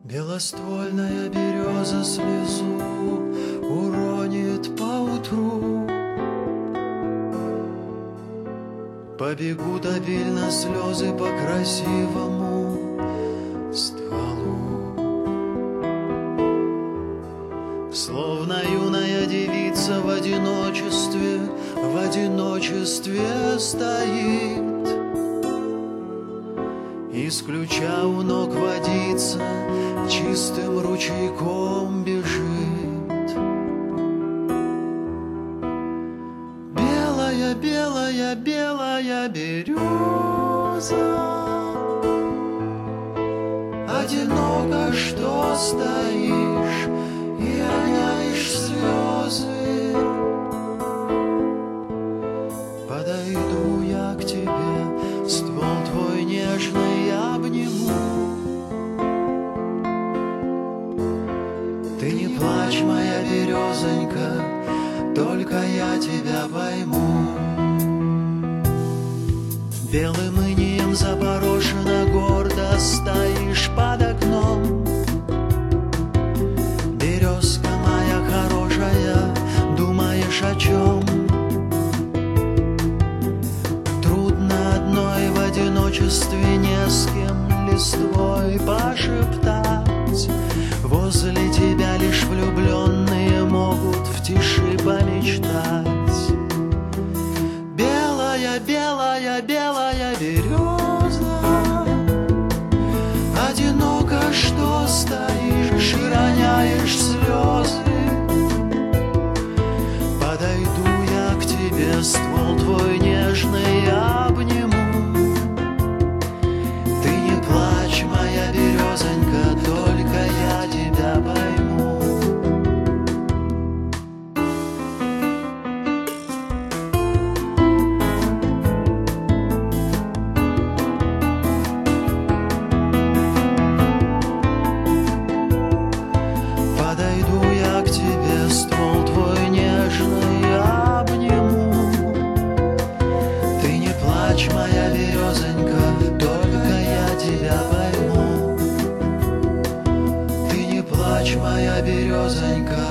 Белоствольная береза слезу уронит поутру. Побегут обильно слезы по красивому стволу. Словно юная девица в одиночестве стоит. Из ключа у ног водица чистым ручейком бежит. Белая, белая, белая береза, одиноко что стоишь и роняешь слезы. Подойду я к тебе, ствол твой нежный обниму. Ты не плачь, моя березонька, только я тебя пойму. Белым инеем запорошена, гордо стоишь под окном. Березка моя хорошая, думаешь о чем? Трудно одной в одиночестве, не с кем листвой пошептать. Возле тебя лишь влюбленные могут в тиши помечтать. Белая, белая, белая береза, одиноко что стоишь и роняешь слезы. Подойду я к тебе, ствол твой нежный обниму. Ты не плачь, моя березонька, только я тебя пойму. Подойду я к тебе, ствол твой нежный обниму. Ты не плачь, моя березонька, только я тебя пойму. Ты не плачь, моя березонька,